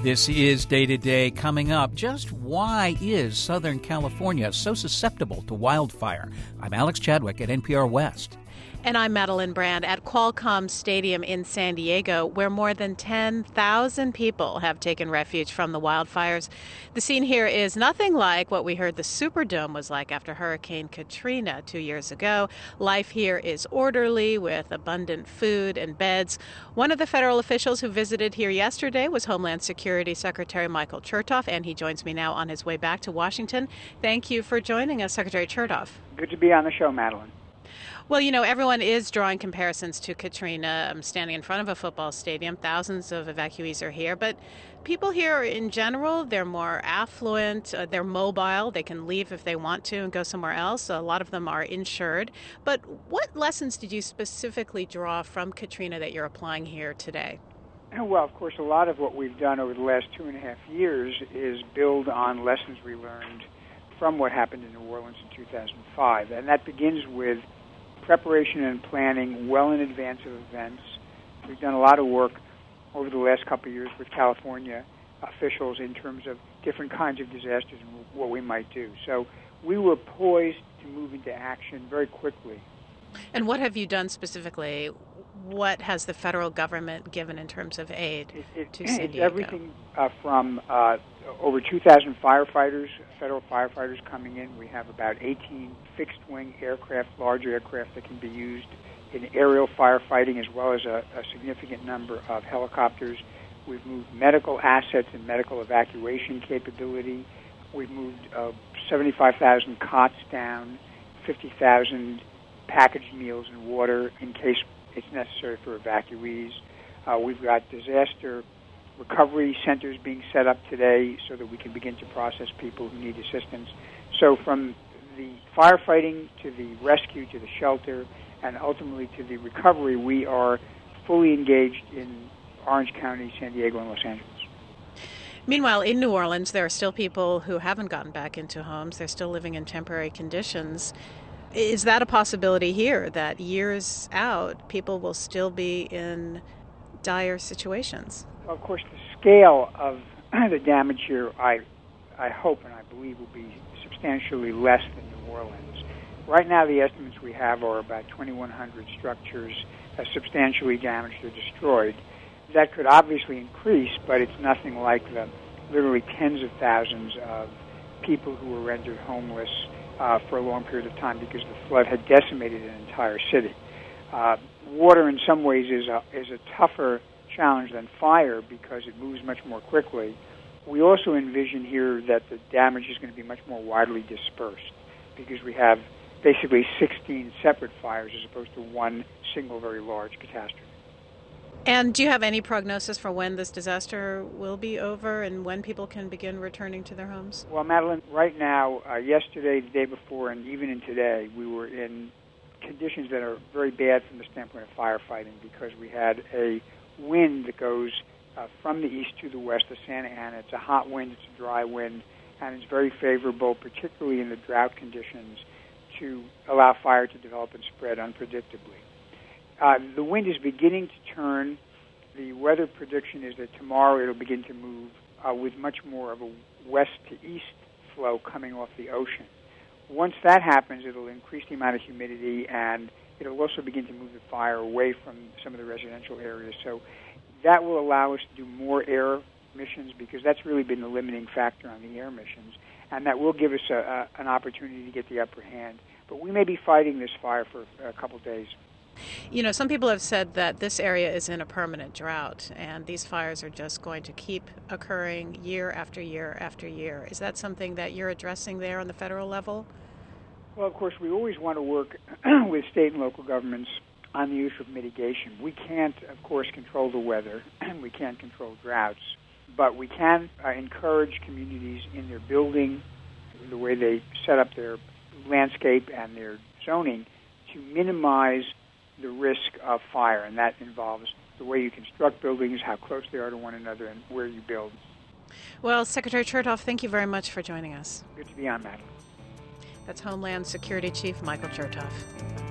This is Day to Day. Coming up, just why is Southern California so susceptible to wildfire? I'm Alex Chadwick at NPR West. And I'm Madeline Brand at Qualcomm Stadium in San Diego, where more than 10,000 people have taken refuge from the wildfires. The scene here is nothing like what we heard the Superdome was like after Hurricane Katrina 2 years ago. Life here is orderly with abundant food and beds. One of the federal officials who visited here yesterday was Homeland Security Secretary Michael Chertoff, and he joins me now on his way back to Washington. Thank you for joining us, Secretary Chertoff. Good to be on the show, Madeline. Well, you know, everyone is drawing comparisons to Katrina. I'm standing in front of a football stadium. Thousands of evacuees are here. But people here in general, they're more affluent. They're mobile. They can leave if they want to and go somewhere else. A lot of them are insured. But what lessons did you specifically draw from Katrina that you're applying here today? Well, of course, a lot of what we've done over the last 2.5 years is build on lessons we learned from what happened in New Orleans in 2005. And that begins with preparation and planning well in advance of events. We've done a lot of work over the last couple of years with California officials in terms of different kinds of disasters and what we might do. So we were poised to move into action very quickly. And what have you done specifically? What has the federal government given in terms of aid to San Diego? It's everything from over 2,000 firefighters, federal firefighters coming in. We have about 18 fixed-wing aircraft, large aircraft that can be used in aerial firefighting, as well as a significant number of helicopters. We've moved medical assets and medical evacuation capability. We've moved 75,000 cots down, 50,000 packaged meals and water in case it's necessary for evacuees. We've got disaster recovery centers being set up today so that we can begin to process people who need assistance. So from the firefighting to the rescue to the shelter and ultimately to the recovery, we are fully engaged in Orange County, San Diego, and Los Angeles. Meanwhile, in New Orleans, there are still people who haven't gotten back into homes. They're still living in temporary conditions. Is that a possibility here, that years out, people will still be in dire situations? Of course, the scale of the damage here, I hope and I believe, will be substantially less than New Orleans. Right now, the estimates we have are about 2,100 structures substantially damaged or destroyed. That could obviously increase, but it's nothing like the literally tens of thousands of people who were rendered homeless for a long period of time because the flood had decimated an entire city. Water, in some ways, is a tougher challenge than fire because it moves much more quickly. We also envision here that the damage is going to be much more widely dispersed because we have basically 16 separate fires as opposed to one single very large catastrophe. And do you have any prognosis for when this disaster will be over and when people can begin returning to their homes? Well, Madeline, right now, yesterday, the day before, and even in today, we were in conditions that are very bad from the standpoint of firefighting because we had a wind that goes from the east to the west of Santa Ana. It's a hot wind, it's a dry wind, and it's very favorable, particularly in the drought conditions, to allow fire to develop and spread unpredictably. The wind is beginning to turn. The weather prediction is that tomorrow it'll begin to move with much more of a west to east flow coming off the ocean. Once that happens, it'll increase the amount of humidity, and it'll also begin to move the fire away from some of the residential areas. So that will allow us to do more air missions because that's really been the limiting factor on the air missions, and that will give us an opportunity to get the upper hand. But we may be fighting this fire for a couple days. You know, some people have said that this area is in a permanent drought and these fires are just going to keep occurring year after year after year. Is that something that you're addressing there on the federal level? Well, of course, we always want to work with state and local governments on the issue of mitigation. We can't, of course, control the weather and we can't control droughts, but we can encourage communities in their building, the way they set up their landscape and their zoning to minimize the risk of fire, and that involves the way you construct buildings, how close they are to one another, and where you build. Well, Secretary Chertoff, thank you very much for joining us. Good to be on, Madeline. That's Homeland Security Chief Michael Chertoff.